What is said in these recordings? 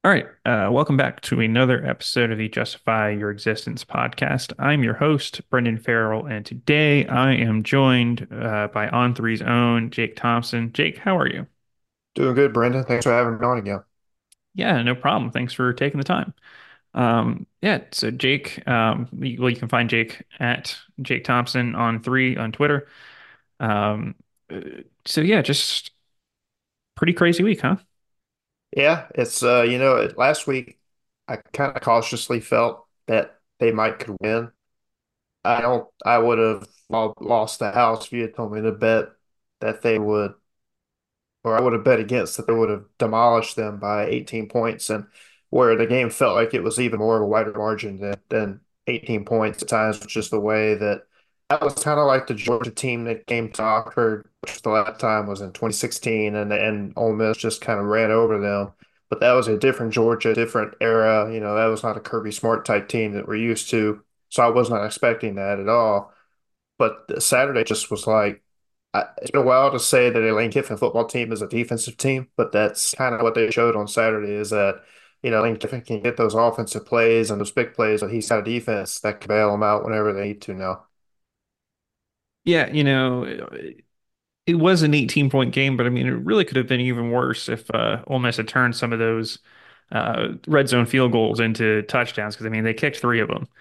All right, welcome back to another episode of the Justify Your Existence podcast. I'm your host, Brendan Farrell, and today I am joined by On3's own Jake Thompson. Jake, how are you? Doing good, Brendan. Thanks for having me on again. Yeah, no problem. Thanks for taking the time. Yeah, so Jake, you can find Jake at Jake Thompson on three on Twitter. Um, uh, so yeah, just pretty crazy week, huh? Yeah, last week I kind of cautiously felt that they might could win. I would have lost the house if you had told me to bet that they would, or I would have bet against that they would have demolished them by 18 points, and where the game felt like it was even more of a wider margin than 18 points at times, was just the way that was kind of like the Georgia team that came to Oxford, which the last time was in 2016, and Ole Miss just kind of ran over them. But that was a different Georgia, different era. That was not a Kirby Smart type team that we're used to. So I was not expecting that at all. But Saturday just was like, it's been a while to say that a Lane Kiffin football team is a defensive team, but that's kind of what they showed on Saturday is that, Lane Kiffin can get those offensive plays and those big plays, but he's got a defense that can bail them out whenever they need to now. Yeah, it was an 18-point game, but I mean, it really could have been even worse if Ole Miss had turned some of those red zone field goals into touchdowns. Because I mean, they kicked three of them.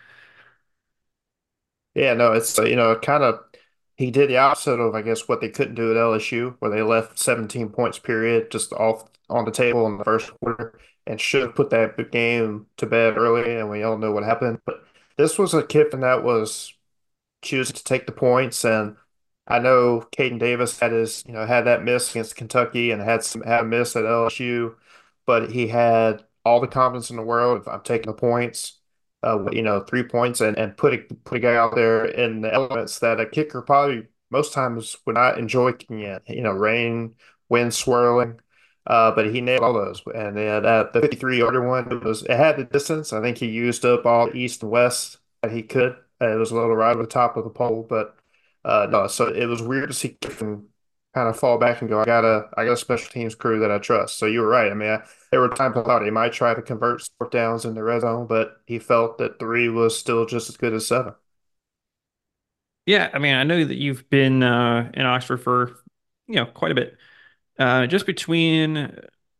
Yeah, no, it's, kind of, he did the opposite of, I guess, what they couldn't do at LSU, where they left 17 points period just off on the table in the first quarter and should have put that game to bed early, and we all know what happened. But this was a Kiffin that was choosing to take the points. And I know Caden Davis had that miss against Kentucky and had a miss at LSU, but he had all the confidence in the world. If I'm taking the points, 3 points and put a guy out there in the elements that a kicker probably most times would not enjoy kicking in. Rain, wind swirling. But he nailed all those. And that the 53-yarder one, it had the distance. I think he used up all east and west that he could. It was a little right over the top of the pole, but no. So it was weird to see Kiffin kind of fall back and go, I got a special teams crew that I trust. So you were right. I mean, there were times I thought he might try to convert fourth downs into red zone, but he felt that three was still just as good as seven. Yeah, I mean, I know that you've been in Oxford for quite a bit. Just between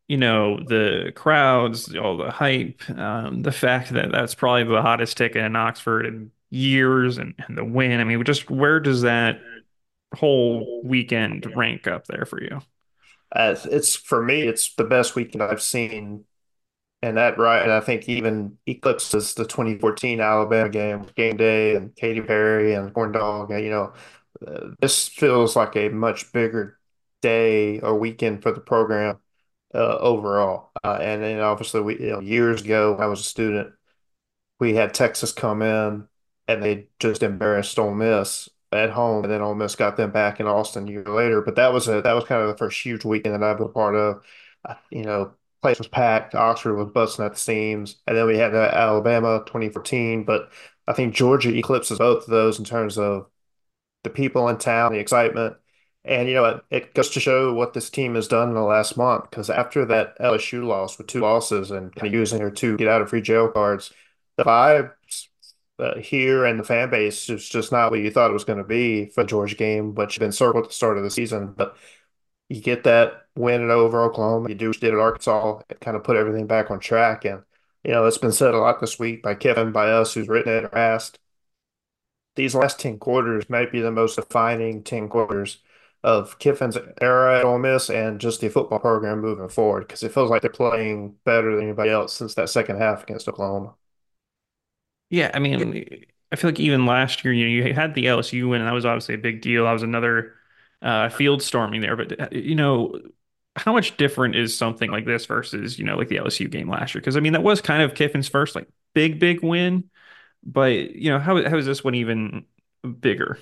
the crowds, all the hype, the fact that that's probably the hottest ticket in Oxford in years, and the win. I mean, just where does that whole weekend rank up there for you? It's for me, it's the best weekend I've seen. And that right, and I think even eclipses the 2014 Alabama game day, and Katy Perry and Corn Dog. This feels like a much bigger day or weekend for the program overall. And then obviously, years ago when I was a student, we had Texas come in and they just embarrassed Ole Miss at home, and then Ole Miss got them back in Austin a year later. But that was kind of the first huge weekend that I've been a part of. Place was packed. Oxford was busting at the seams, and then we had Alabama 2014. But I think Georgia eclipses both of those in terms of the people in town, the excitement. And it goes to show what this team has done in the last month. Because after that LSU loss with two losses and kind of using their two get out of free jail cards, the vibes here and the fan base is just not what you thought it was going to be for the Georgia game, which had been circled at the start of the season. But you get that win over Oklahoma, you do what you did at Arkansas, it kind of put everything back on track. And it's been said a lot this week by Kevin, by us, who's written it or asked, these last 10 quarters might be the most defining 10 quarters of Kiffin's era at Ole Miss and just the football program moving forward because it feels like they're playing better than anybody else since that second half against Oklahoma. Yeah, I mean, I feel like even last year, you had the LSU win, and that was obviously a big deal. That was another field storming there. But how much different is something like this versus like the LSU game last year? Because I mean, that was kind of Kiffin's first like big win. But how is this one even bigger?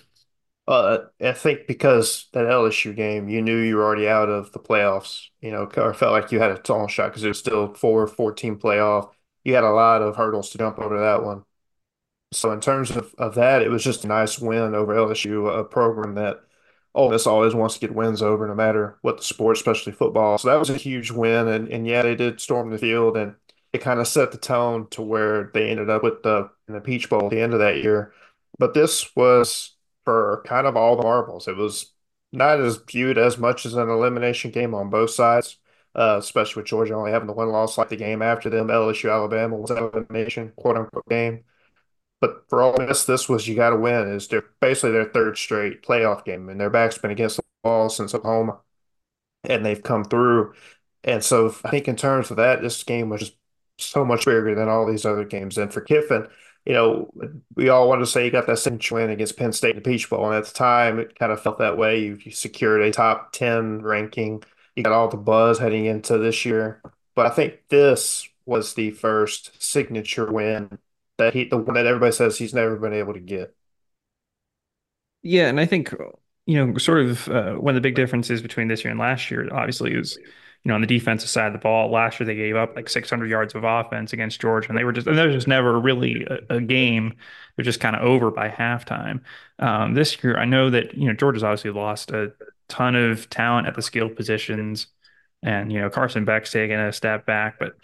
I think because that LSU game, you knew you were already out of the playoffs, or felt like you had a tall shot because it was still 4-14 playoff. You had a lot of hurdles to jump over that one. So in terms of that, it was just a nice win over LSU, a program that Ole Miss always wants to get wins over, no matter what the sport, especially football. So that was a huge win, and yeah, they did storm the field, and it kind of set the tone to where they ended up with the in the Peach Bowl at the end of that year. But this was for kind of all the marbles. It was not as viewed as much as an elimination game on both sides, especially with Georgia only having the one loss like the game after them. LSU Alabama was an elimination quote unquote game. But for Ole Miss, this was you got to win. Is their basically their third straight playoff game, and their back's been against the wall since Oklahoma, and they've come through. And so I think in terms of that, this game was just so much bigger than all these other games. And for Kiffin, we all wanted to say he got that signature win against Penn State in the Peach Bowl. And at the time, it kind of felt that way. You secured a top 10 ranking. You got all the buzz heading into this year. But I think this was the first signature win the one that everybody says he's never been able to get. Yeah, and I think sort of one of the big differences between this year and last year, obviously, is on the defensive side of the ball. Last year they gave up like 600 yards of offense against Georgia, and there was just never really a game. They're just kind of over by halftime. This year, I know that Georgia's obviously lost a ton of talent at the skill positions, and Carson Beck's taking a step back, but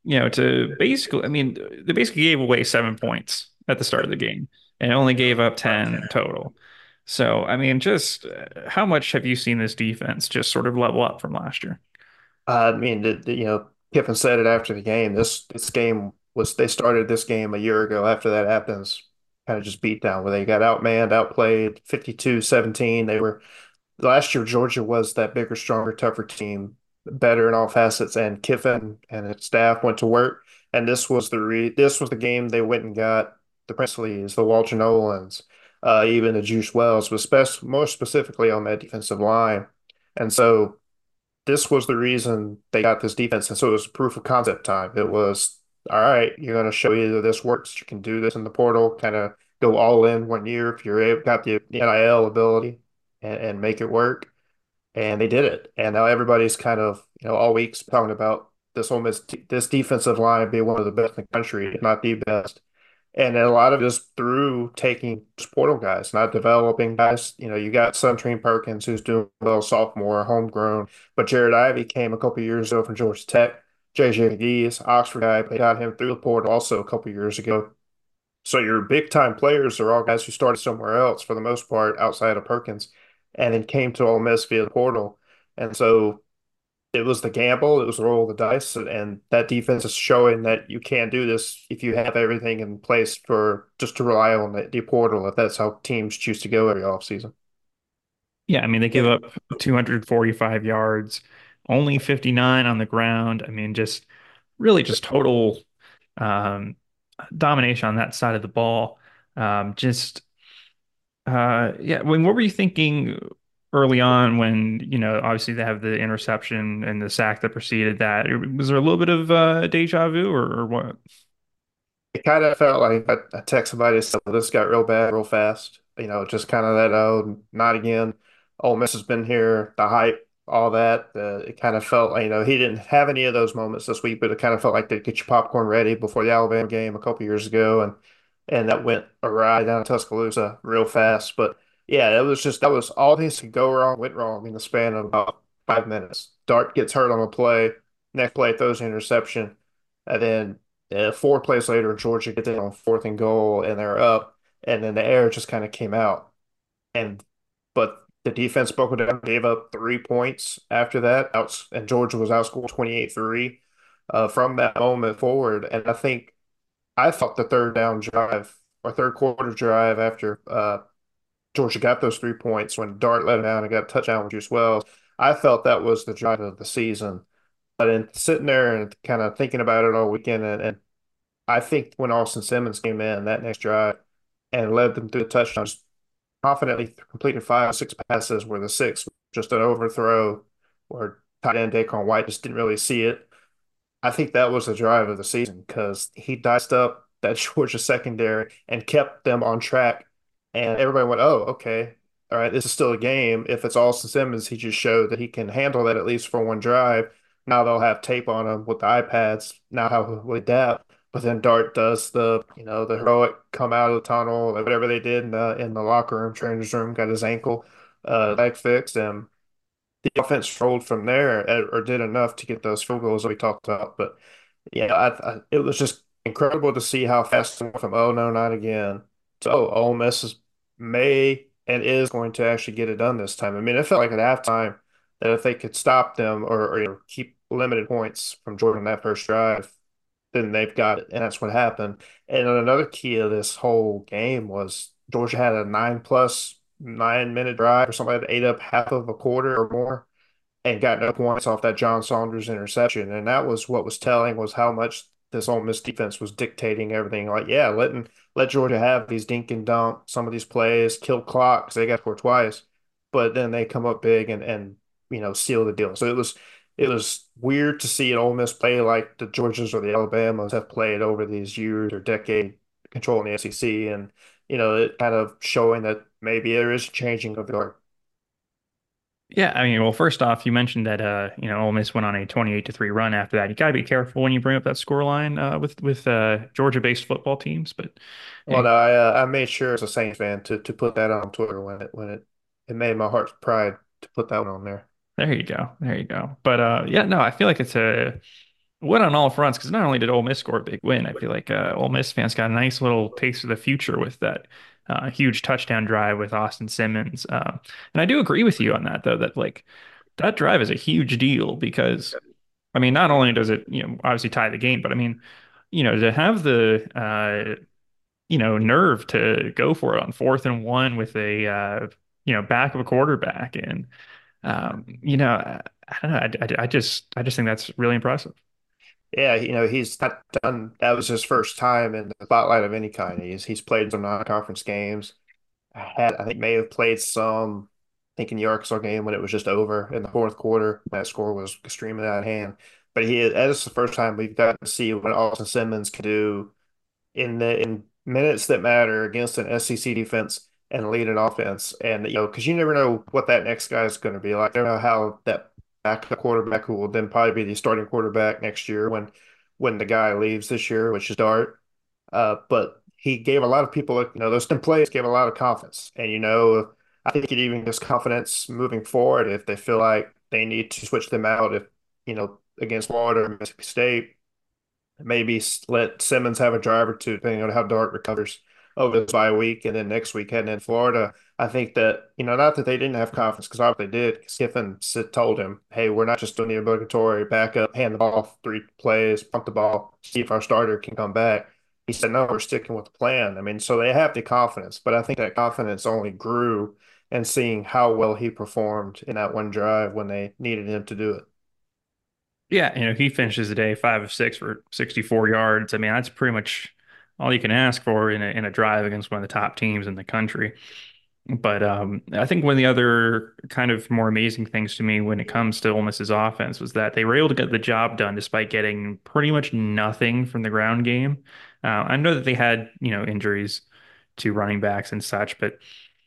to basically, I mean, they basically gave away 7 points at the start of the game and only gave up 10 total. So, I mean, just how much have you seen this defense just sort of level up from last year? I mean, Kiffin said it after the game. This game was they started this game a year ago after that Athens kind of just beat down where they got outmanned, outplayed 52-17. They were last year Georgia was that bigger, stronger, tougher team, better in all facets, and Kiffin and his staff went to work. And this was the game they went and got the Prince Lees, the Walter Nolans, even the Juice Wells, but more specifically on that defensive line. And so this was the reason they got this defense. And so it was proof of concept time. It was, all right, you're going to show you that this works. You can do this in the portal, kind of go all in one year if you're got the NIL ability and make it work. And they did it. And now everybody's kind of, all week's talking about this defensive line being one of the best in the country, if not the best. And a lot of it is through taking portal guys, not developing guys. You got Suntrain Perkins, who's doing well, sophomore, homegrown. But Jared Ivey came a couple years ago from Georgia Tech. JJ McGee's Oxford guy, they got him through the portal also a couple years ago. So your big time players are all guys who started somewhere else for the most part outside of Perkins and then came to Ole Miss via the portal. And so it was the gamble, it was the roll of the dice, and that defense is showing that you can do this if you have everything in place for just to rely on the portal if that's how teams choose to go every offseason. Yeah, I mean, they give up 245 yards, only 59 on the ground. I mean, just really just total um, domination on that side of the ball. Just yeah, I mean, what were you thinking early on when, obviously they have the interception and the sack that preceded that? Was there a little bit of deja vu or what? It kind of felt like I text somebody and said, "Well, this got real bad real fast." Just kind of that, oh, not again. Ole Miss has been here, the hype, all that. It kind of felt like, he didn't have any of those moments this week, but it kind of felt like they get your popcorn ready before the Alabama game a couple years ago. And that went awry down in Tuscaloosa real fast. But yeah, that was all things could go wrong, went wrong in the span of about 5 minutes. Dart gets hurt on a play, next play throws an interception. And then 4 plays later, Georgia gets in on fourth and goal, and they're up, and then the air just kind of came out. And but the defense broke it down, gave up 3 points after that, and Georgia was outscored 28-3 from that moment forward. And I thought the third down drive or third quarter drive after Georgia got those 3 points when Dart let it down and got a touchdown with Juice Wells. I felt that was the drive of the season. But in sitting there and kind of thinking about it all weekend and I think when Austin Simmons came in that next drive and led them through the touchdowns, confidently completed 5 or 6 passes where the sixth just an overthrow or tight end Daquan White just didn't really see it. I think that was the drive of the season because he diced up that Georgia secondary and kept them on track. And everybody went, oh, okay. All right, this is still a game. If it's Austin Simmons, he just showed that he can handle that at least for one drive. Now they'll have tape on him with the iPads. Now how we adapt. But then Dart does the heroic come out of the tunnel, like whatever they did in the locker room, trainer's room, got his ankle leg fixed, and the offense rolled from there or did enough to get those field goals that we talked about. But Yeah, it was just incredible to see how fast it went from oh no, not again to oh, Ole Miss may and is going to actually get it done this time. I mean, it felt like at halftime that if they could stop them or keep limited points from Jordan that first drive, then they've got it, and that's what happened. And another key of this whole game was Georgia had a 9+9 minute drive or something that ate up half of a quarter or more and got no points off that John Saunders interception. And that was what was telling was how much this Ole Miss defense was dictating everything. Like, yeah, let Georgia have these dink and dunk, some of these plays, kill clocks. They got scored twice, but then they come up big and seal the deal. So it was weird to see an Ole Miss play like the Georgias or the Alabamas have played over these years or decade controlling the SEC, and it kind of showing that maybe there is a changing of the guard. Yeah, I mean, well, first off, you mentioned that Ole Miss went on a 28-3 run after that. You got to be careful when you bring up that score line with Georgia-based football teams, but Well, hey, no, I made sure as a Saints fan to put that on Twitter when it made my heart's pride to put that one on there. there you go. There you go. But yeah, no, I feel like it's a win on all fronts because not only did Ole Miss score a big win, I feel like Ole Miss fans got a nice little taste of the future with that huge touchdown drive with Austin Simmons. And I do agree with you on that, though, that like that drive is a huge deal because I mean, not only does it, obviously tie the game, but I mean, to have the nerve to go for it on 4th and 1 with a back of a quarterback and I don't know, I just think that's really impressive. Yeah, he's not done. That was his first time in the spotlight of any kind. He's played some non-conference games. I think may have played some. I think in the Arkansas game when it was just over in the fourth quarter, that score was extremely out of hand. But that is the first time we've gotten to see what Austin Simmons can do in minutes that matter against an SEC defense and lead an offense. And because you never know what that next guy is going to be like. You never know how that backup quarterback who will then probably be the starting quarterback next year when the guy leaves this year, which is Dart. But he gave a lot of people, those 10 plays gave a lot of confidence. And I think it even gives confidence moving forward if they feel like they need to switch them out if against Florida or Mississippi State. Maybe let Simmons have a drive or two, depending on how Dart recovers over this bye week, and then next week heading in Florida. I think that not that they didn't have confidence, because obviously they did. Kiffin told him, "Hey, we're not just doing the obligatory backup, hand the ball off 3 plays, pump the ball, see if our starter can come back." He said, "No, we're sticking with the plan." I mean, so they have the confidence, but I think that confidence only grew and seeing how well he performed in that one drive when they needed him to do it. Yeah, he finishes the day 5 of 6 for 64 yards. I mean, that's pretty much all you can ask for in a drive against one of the top teams in the country. But I think one of the other kind of more amazing things to me when it comes to Ole Miss's offense was that they were able to get the job done despite getting pretty much nothing from the ground game. I know that they had, injuries to running backs and such, but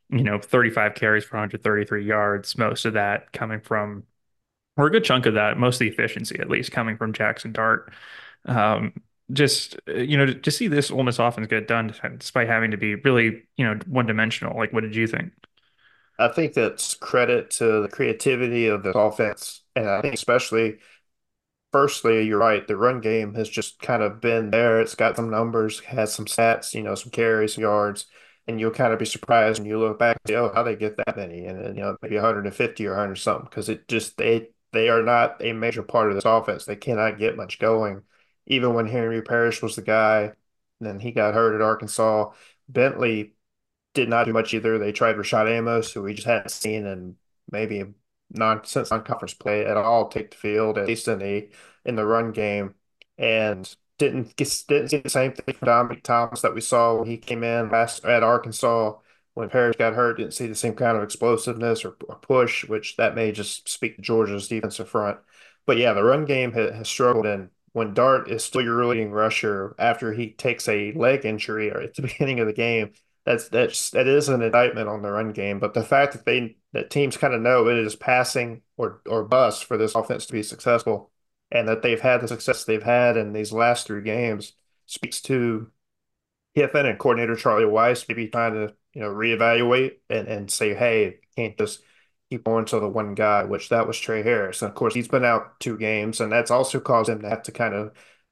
35 carries for 133 yards, most of that coming from, or a good chunk of that, most of the efficiency at least coming from Jackson Dart. Um, just to see this Ole Miss offense get done despite having to be really one dimensional. Like, what did you think? I think that's credit to the creativity of the offense, and I think especially firstly, you're right. The run game has just kind of been there. It's got some numbers, has some stats, some carries, some yards, and you'll kind of be surprised when you look back and say, "Oh, how they get that many?" And then, maybe 150 or 100 something, because it just they are not a major part of this offense. They cannot get much going. Even when Henry Parrish was the guy, and then he got hurt at Arkansas. Bentley did not do much either. They tried Rashad Amos, who we just hadn't seen in maybe non-conference play at all take the field, at least in the run game, and didn't see the same thing from Dominic Thomas that we saw when he came in last at Arkansas when Parrish got hurt. Didn't see the same kind of explosiveness or push, which that may just speak to Georgia's defensive front. But yeah, the run game has struggled, and when Dart is still your leading rusher after he takes a leg injury or at the beginning of the game, that is an indictment on the run game. But the fact that teams kind of know it is passing or bust for this offense to be successful, and that they've had the success they've had in these last 3 games speaks to Kiffin and coordinator Charlie Weiss maybe trying to reevaluate and say, hey, can't just keep going to the one guy, which that was Trey Harris. And of course, he's been out 2 games, and that's also caused him to have to kind of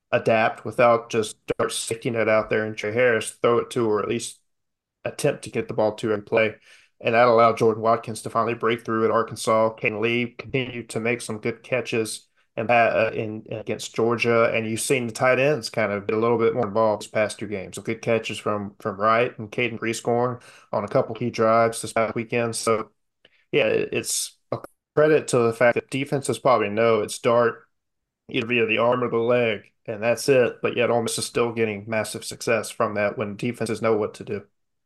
adapt without just start sticking it out there and Trey Harris throw it to, or at least attempt to get the ball to and play. And that allowed Jordan Watkins to finally break through at Arkansas. Caden Lee continued to make some good catches and in against Georgia. And you've seen the tight ends kind of get a little bit more involved this past two games. So good catches from Wright and Caden Prescorn on a couple key drives this past weekend. So yeah, it's a credit to the fact that defenses probably know it's dart either via the arm or the leg, and that's it. But yet Ole Miss is still getting massive success from that when defenses know what to do.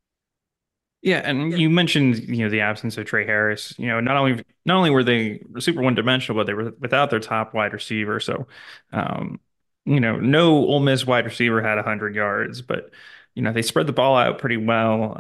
Yeah, and you mentioned, the absence of Trey Harris. Not only were they super one-dimensional, but they were without their top wide receiver. So, um, no Ole Miss wide receiver had 100 yards, but they spread the ball out pretty well.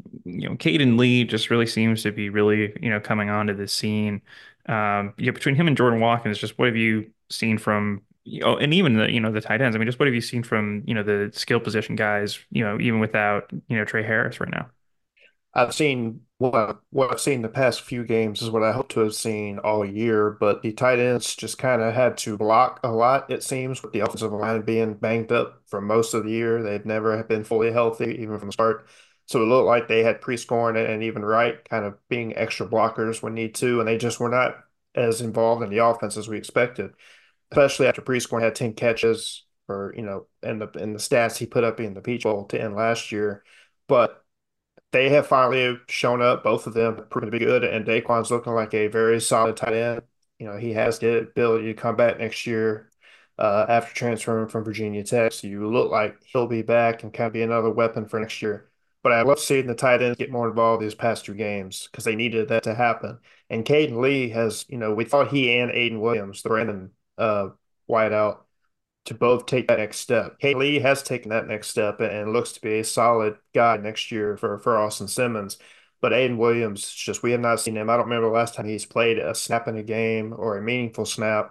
Caden Lee just really seems to be really, coming onto the scene. Between him and Jordan Watkins, just what have you seen from, and even the tight ends? I mean, just what have you seen from, the skill position guys, even without, Trey Harris right now? I've seen what I've seen the past few games is what I hope to have seen all year, but the tight ends just kind of had to block a lot, it seems, with the offensive line being banged up for most of the year. They've never have been fully healthy, even from the start. So it looked like they had Prescorn and even Wright kind of being extra blockers when need to, and they just were not as involved in the offense as we expected, especially after Prescorn had 10 catches for, in the stats he put up in the Peach Bowl to end last year. But they have finally shown up. Both of them have proven to be good, and Daquan's looking like a very solid tight end. He has the ability to come back next year after transferring from Virginia Tech. So you look like he'll be back and kind of be another weapon for next year. But I love seeing the tight ends get more involved these past two games because they needed that to happen. And Caden Lee has, we thought he and Aiden Williams, the Brandon wideout, to both take that next step. Kate Lee has taken that next step and looks to be a solid guy next year for Austin Simmons. But Aiden Williams, just we have not seen him. I don't remember the last time he's played a snap in a game or a meaningful snap,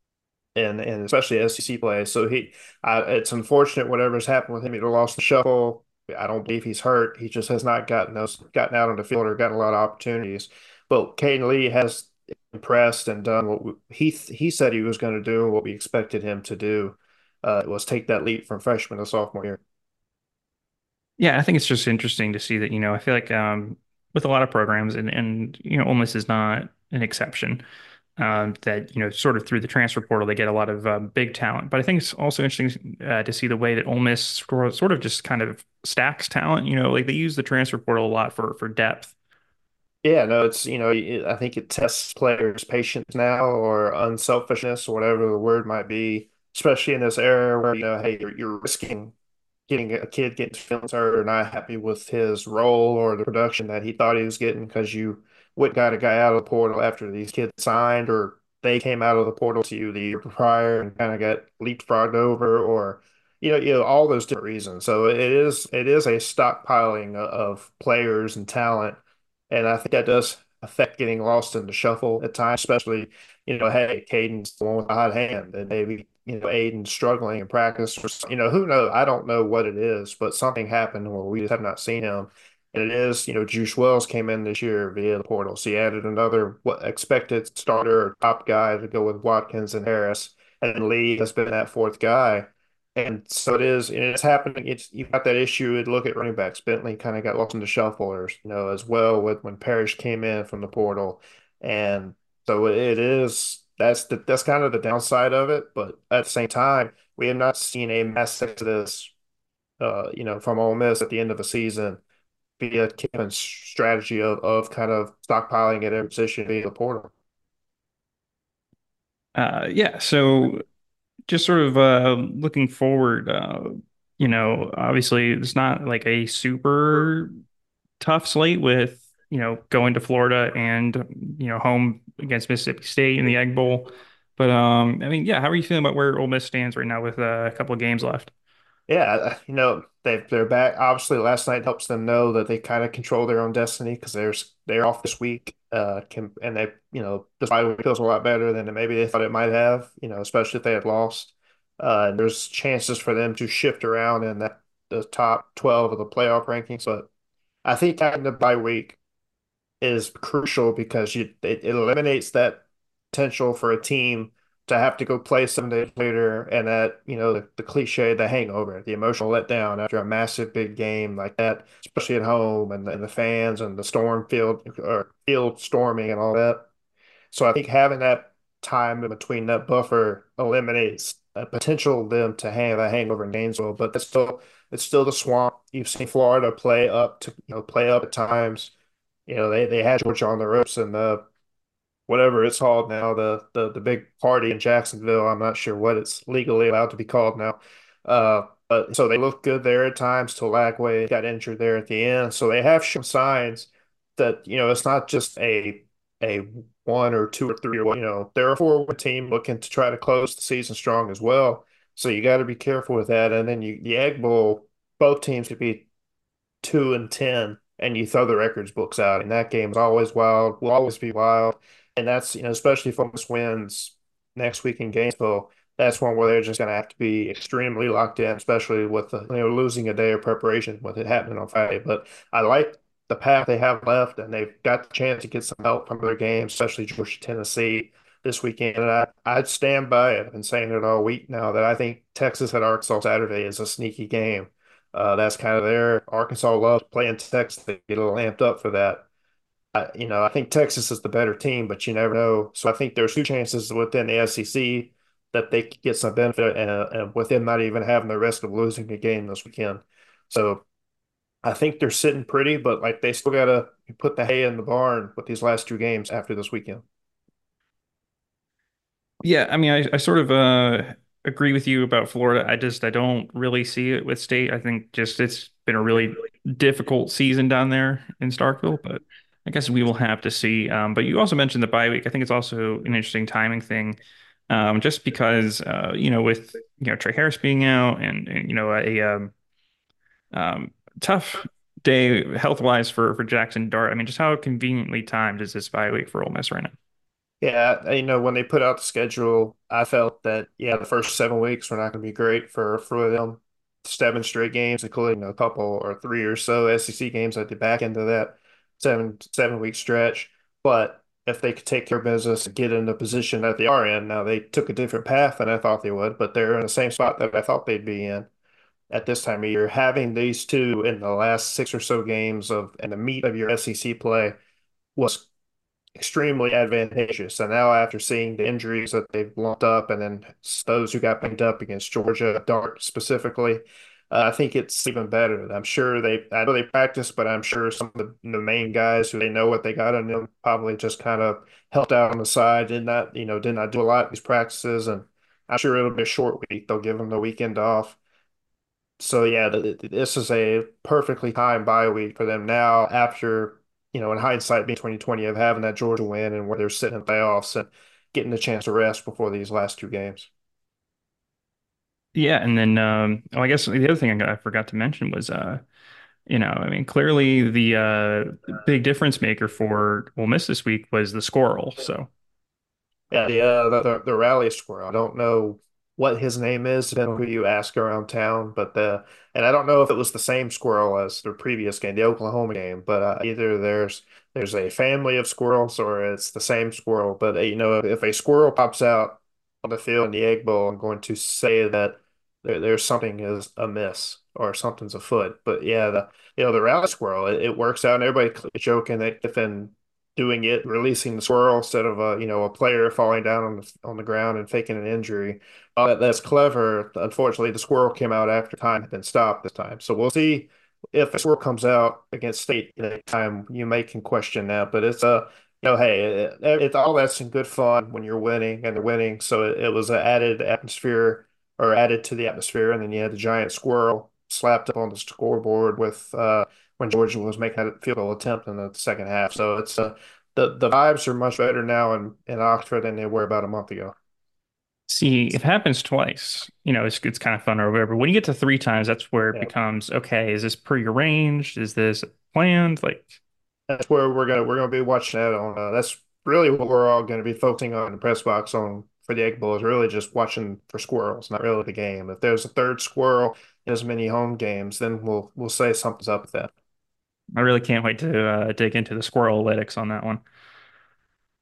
and especially SEC play. So it's unfortunate whatever's happened with him. He lost the shuffle. I don't believe he's hurt. He just has not gotten out on the field or gotten a lot of opportunities. But Caden Lee has impressed and done what he said he was going to do and what we expected him to do was take that leap from freshman to sophomore year. Yeah, I think it's just interesting to see that, I feel like with a lot of programs and Ole Miss is not an exception, that, sort of through the transfer portal, they get a lot of big talent. But I think it's also interesting to see the way that Ole Miss sort of just kind of stacks talent, like they use the transfer portal a lot for depth. Yeah, no, I think it tests players' patience now or unselfishness or whatever the word might be, especially in this era where, hey, you're risking getting a kid getting his feelings hurt or not happy with his role or the production that he thought he was getting because you went and got a guy out of the portal after these kids signed or they came out of the portal to you the year prior and kind of got leapfrogged over or all those different reasons. So it is a stockpiling of players and talent, and I think that does affect getting lost in the shuffle at times, especially hey, Caden's the one with the hot hand, and maybe Aiden's struggling in practice, or who knows? I don't know what it is, but something happened where we just have not seen him. And it is, Juice Wells came in this year via the portal, so he added another what expected starter or top guy to go with Watkins and Harris, and then Lee has been that fourth guy. And so it is, and it's happening. You've got that issue. Look at running backs. Bentley kind of got lost in the shuffle, or as well with when Parrish came in from the portal, and so it is. That's kind of the downside of it. But at the same time, we have not seen a mass exodus, from Ole Miss at the end of the season via Kiffin's strategy of kind of stockpiling at every position via the portal. Yeah, so just sort of looking forward, obviously it's not like a super tough slate with, going to Florida and, home against Mississippi State in the Egg Bowl. But I mean, yeah, how are you feeling about where Ole Miss stands right now with a couple of games left? Yeah, they're back. Obviously, last night helps them know that they kind of control their own destiny because they're off this week. And they this bye week feels a lot better than maybe they thought it might have. Especially if they had lost. There's chances for them to shift around in the top 12 of the playoff rankings. But I think having the bye week is crucial because it eliminates that potential for a team to have to go play 7 days later and that, the cliche, the hangover, the emotional letdown after a massive big game like that, especially at home and the fans and the storm field or field storming and all that. So I think having that time in between that buffer eliminates a potential them to have a hangover in Gainesville, but it's still the swamp. You've seen Florida play up at times. They had Georgia on the ropes and the whatever it's called now, the big party in Jacksonville. I'm not sure what it's legally allowed to be called now. But so they look good there at times till Lagway got injured there at the end. So they have shown signs that, it's not just a one or two or three or they're a four-win team looking to try to close the season strong as well. So you got to be careful with that. And then the Egg Bowl, both teams could be 2-10 and you throw the records books out. And that game is always wild, will always be wild. And that's, especially if Columbus wins next week in Gainesville, that's one where they're just going to have to be extremely locked in, especially with losing a day of preparation with it happening on Friday. But I like the path they have left, and they've got the chance to get some help from their games, especially Georgia, Tennessee this weekend. And I'd stand by it. I've been saying it all week now that I think Texas at Arkansas Saturday is a sneaky game. That's kind of their Arkansas loves playing Texas. They get a little amped up for that. I think Texas is the better team, but you never know. So I think there's two chances within the SEC that they could get some benefit, and with them not even having the risk of losing a game this weekend. So I think they're sitting pretty, but like they still got to put the hay in the barn with these last two games after this weekend. Yeah, I mean, I sort of agree with you about Florida. I don't really see it with State. I think just it's been a really difficult season down there in Starkville, but I guess we will have to see. But you also mentioned the bye week. I think it's also an interesting timing thing, just because with Trey Harris being out and a tough day health wise for Jackson Dart. I mean, just how conveniently timed is this bye week for Ole Miss right now? Yeah, when they put out the schedule, I felt that yeah, the first 7 weeks were not going to be great for them. 7 straight games, including a couple or three or so SEC games at the back end of that 7 week stretch. But if they could take care of business and get in the position that they are in, now they took a different path than I thought they would, but they're in the same spot that I thought they'd be in at this time of year. Having these two in the last six or so games of and the meat of your SEC play was extremely advantageous. And now, after seeing the injuries that they've lumped up, and then those who got banged up against Georgia, Dart specifically, I think it's even better. I know they practice, but I'm sure some of the main guys who they know what they got in them probably just kind of helped out on the side, did not do a lot of these practices. And I'm sure it'll be a short week. They'll give them the weekend off. So yeah, this is a perfectly timed bye week for them now after, in hindsight being 2020 of having that Georgia win and where they're sitting in playoffs and getting the chance to rest before these last two games. Yeah, and then I guess the other thing I forgot to mention was I mean, clearly the big difference maker for Ole Miss this week was the squirrel. So Yeah, the rally squirrel. I don't know what his name is, depending on who you ask around town, but and I don't know if it was the same squirrel as the previous game, the Oklahoma game, but either there's a family of squirrels or it's the same squirrel. But if a squirrel pops out on the field in the Egg Bowl, I'm going to say that there's something is amiss or something's afoot. But yeah, the rally squirrel, it works out, and everybody joking that Kiffin doing it, releasing the squirrel instead of a player falling down on the ground and faking an injury. That's clever. Unfortunately, the squirrel came out after time had been stopped this time. So we'll see if a squirrel comes out against State in a time. You may can question that, but it's hey, it's all that's in good fun when you're winning and they're winning. So it was an added atmosphere or added to the atmosphere, and then you had the giant squirrel slapped up on the scoreboard with when Georgia was making that field goal attempt in the second half. So it's the vibes are much better now in Oxford than they were about a month ago. see, if it happens twice, it's kind of fun or whatever. When you get to three times, that's where it Yeah, becomes okay. Is this prearranged? Is this planned? Like, that's where we're gonna be watching that on. That's really what we're all gonna be focusing on in the press box on for the Egg Bowl is really just watching for squirrels, not really the game. If there's a third squirrel in as many home games, then we'll say something's up with that. I really can't wait to dig into the squirrel analytics on that one.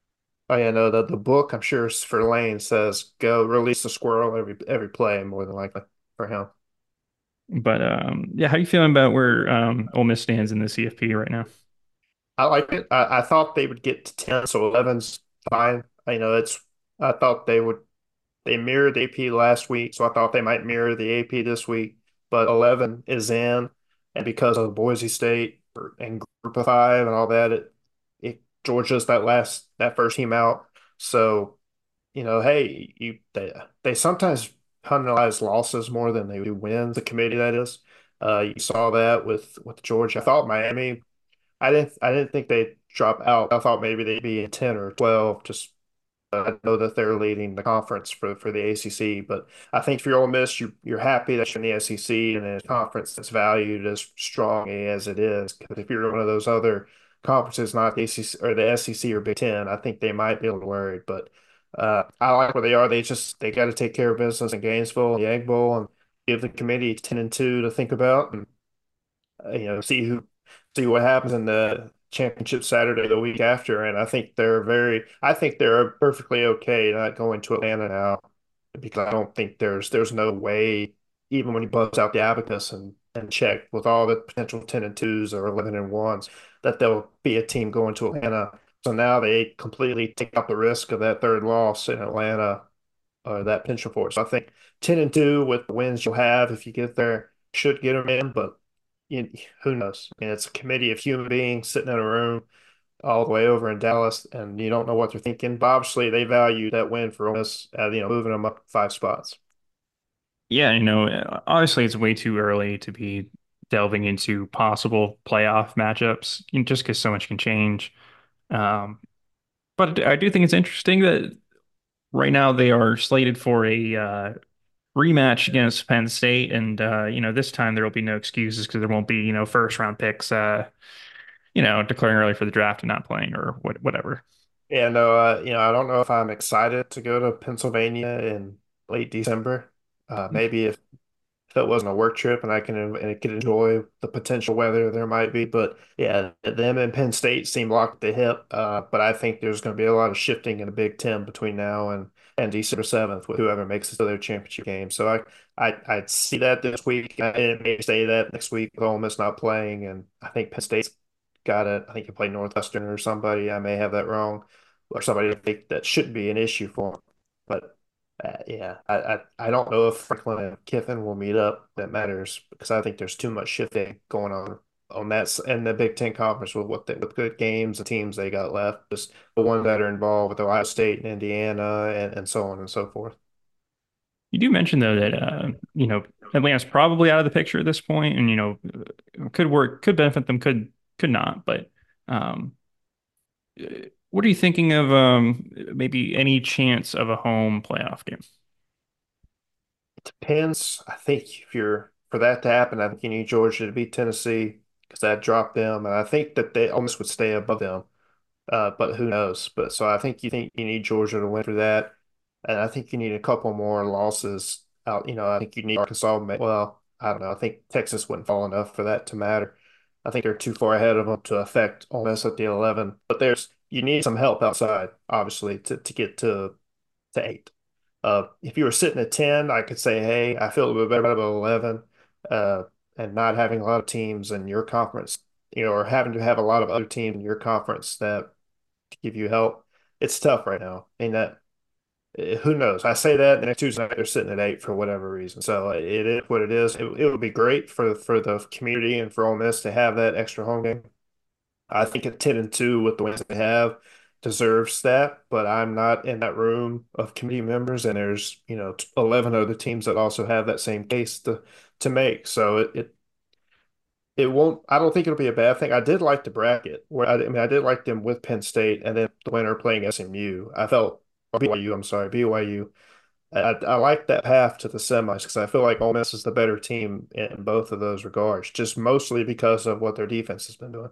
Oh yeah, no, the book I'm sure is for Lane says go release the squirrel every play more than likely for him. But yeah, how you feeling about where Ole Miss stands in the CFP right now? I like it. I thought they would get to 10, so 11's fine. I know it's I thought they mirrored the AP last week, so I thought they might mirror the AP this week. But 11 is in, and because of Boise State and Group of Five and all that, it Georgia's that first team out. So hey, they sometimes penalize losses more than they do wins. The committee that is, you saw that with Georgia. I thought Miami. I didn't think they'd drop out. I thought maybe they'd be in 10 or 12, just I know that they're leading the conference for the ACC, but I think for Ole Miss, you're happy that you're in the SEC and in a conference that's valued as strongly as it is. Because if you're one of those other conferences, not the ACC or the SEC or Big Ten, I think they might be a little worried. But I like where they are. They got to take care of business in Gainesville, the Egg Bowl, and give the committee 10-2 to think about, and see what happens in the championship Saturday the week after. And I think they're perfectly okay not going to Atlanta now because I don't think there's no way, even when you bust out the abacus and check with all the potential 10-2s or 11-1s, that there'll be a team going to Atlanta. So now they completely take out the risk of that third loss in Atlanta or that potential for it. So I think 10-2 with the wins you'll have if you get there should get them in, but you, who knows? I mean, it's a committee of human beings sitting in a room all the way over in Dallas, and you don't know what they're thinking. But obviously, they value that win for Ole Miss, moving them up 5 spots. Yeah, obviously it's way too early to be delving into possible playoff matchups, just because so much can change. Um, but I do think it's interesting that right now they are slated for a rematch against Penn State, and this time there will be no excuses because there won't be first round picks, declaring early for the draft and not playing or whatever. Yeah, no, I don't know if I'm excited to go to Pennsylvania in late December. Maybe if it wasn't a work trip and I could enjoy the potential weather there might be. But yeah, them and Penn State seem locked at the hip. But I think there's going to be a lot of shifting in the Big Ten between now and December 7th with whoever makes it to their championship game. So I'd see that this week. I may say that next week with Ole Miss not playing, and I think Penn State's got it. I think you play Northwestern or somebody. I may have that wrong, or somebody I think that shouldn't be an issue for them. But yeah, I don't know if Franklin and Kiffin will meet up. That matters because I think there's too much shifting going on and the Big Ten Conference with good games and teams they got left, just the ones that are involved with Ohio State and Indiana and so on and so forth. You do mention though that Atlanta's probably out of the picture at this point, and could work, could benefit them, could not. But um, what are you thinking of maybe any chance of a home playoff game? Depends. I think if you're for that to happen, I think you need Georgia to beat Tennessee because that dropped them, and I think that they almost would stay above them. But who knows? But so I think you need Georgia to win for that, and I think you need a couple more losses out. I think you need Arkansas. Well, I don't know. I think Texas wouldn't fall enough for that to matter. I think they're too far ahead of them to affect Ole Miss at the 11. But you need some help outside, obviously, to get to 8. If you were sitting at 10, I could say, hey, I feel a little bit better about 11, uh, and not having a lot of teams in your conference, or having to have a lot of other teams in your conference that give you help. It's tough right now. And that who knows? I say that the next Tuesday night they're sitting at 8 for whatever reason. So it is what it is. It would be great for the community and for Ole Miss to have that extra home game. I think at 10-2 with the wins they have deserves that, but I'm not in that room of committee members, and there's 11 other teams that also have that same case to make. So it won't. I don't think it'll be a bad thing. I did like the bracket where I mean I did like them with Penn State and then the winner playing SMU. I felt or BYU. I'm sorry, BYU. I like that path to the semis because I feel like Ole Miss is the better team in both of those regards, just mostly because of what their defense has been doing.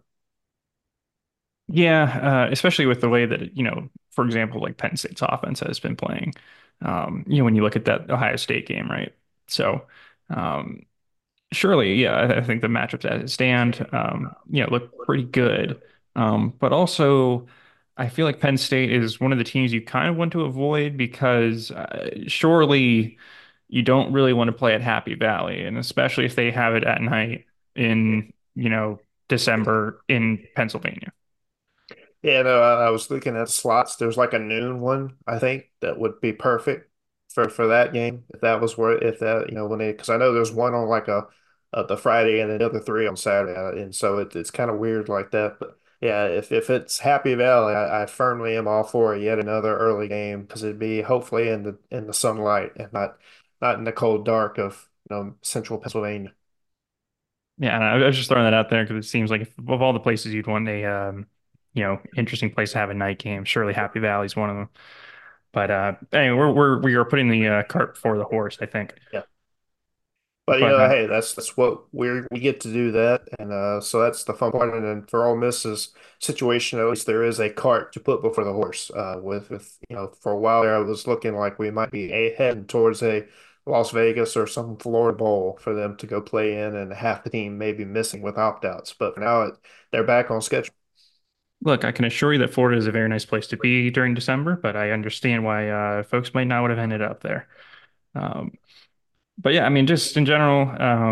Yeah, especially with the way that, for example, like Penn State's offense has been playing. When you look at that Ohio State game, right? So, um, surely, yeah, I think the matchups as it stand, look pretty good. But also, I feel like Penn State is one of the teams you kind of want to avoid because surely you don't really want to play at Happy Valley, and especially if they have it at night in, December in Pennsylvania. Yeah, no, I was looking at slots. There's like a noon one, I think, that would be perfect for that game if that was where if that when they because I know there's one on like the Friday and another three on Saturday, and so it's kind of weird like that. But yeah, if it's Happy Valley, I firmly am all for yet another early game because it'd be hopefully in the sunlight and not in the cold dark of central Pennsylvania. Yeah, and I was just throwing that out there because it seems like if, of all the places you'd want a interesting place to have a night game, surely Happy Valley is one of them. But anyway, we are putting the cart before the horse, I think. Yeah. But But hey, that's what we get to do that, and so that's the fun part. And then for Ole Miss's situation, at least there is a cart to put before the horse. With for a while there, I was looking like we might be heading towards a Las Vegas or some Florida Bowl for them to go play in, and half the team may be missing with opt-outs. But for now, they're back on schedule. look, I can assure you that Florida is a very nice place to be during December, but I understand why folks might not would have ended up there. Um, but yeah, I mean, just in general,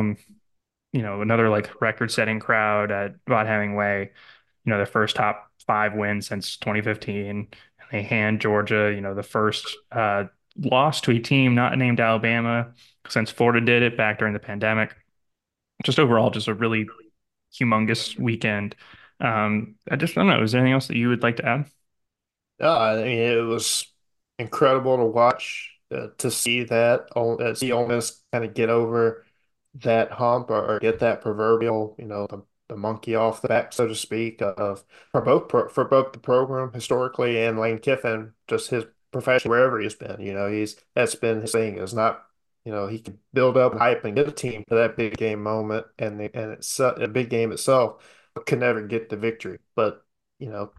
another like record-setting crowd at Rod Hemingway. Their first top five win since 2015. They hand Georgia, the first loss to a team not named Alabama since Florida did it back during the pandemic. Just overall, just a really humongous weekend. I just don't know. Is there anything else that you would like to add? I mean, it was incredible to watch, to see see Ole Miss kind of get over that hump or get that proverbial, the monkey off the back, so to speak, of for both the program historically and Lane Kiffin, just his profession wherever he's been. That's been his thing is not, he can build up hype and get a team to that big game moment, and it's a big game itself, but could never get the victory. But you know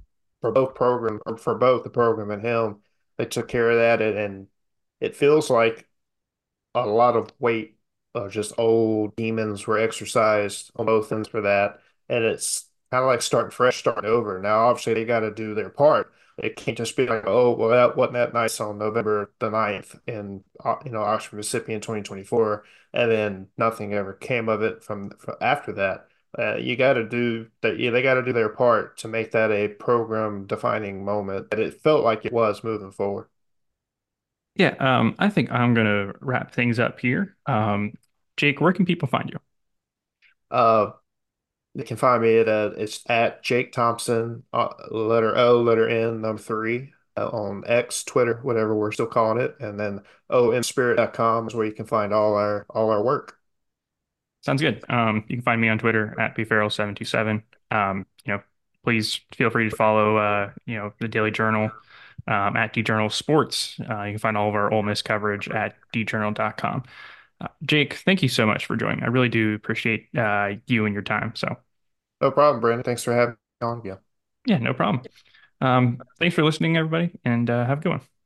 for both the program and him, they took care of that, and it feels like a lot of weight of just old demons were exercised on both ends for that. And it's kind of like starting fresh, starting over. Now, obviously, they got to do their part. It can't just be like, oh, well, that wasn't that nice on November the 9th in Oxford, Mississippi in 2024, and then nothing ever came of it from after that. You got to do that. Yeah, they got to do their part to make that a program defining moment that it felt like it was moving forward. Yeah, I think I'm gonna wrap things up here. Jake, where can people find you? Uh, They can find me it's at Jake Thompson, letter O, letter N, number three, on X, Twitter, whatever we're still calling it, and then omspirit.com is where you can find all our work. Sounds good. You can find me on Twitter at bfarrell727. Please feel free to follow, the Daily Journal, at DJournal Sports. You can find all of our Ole Miss coverage at djournal.com. Jake, thank you so much for joining. I really do appreciate you and your time. So, No problem, Brandon. Thanks for having me on again. yeah, no problem. Thanks for listening, everybody, and have a good one.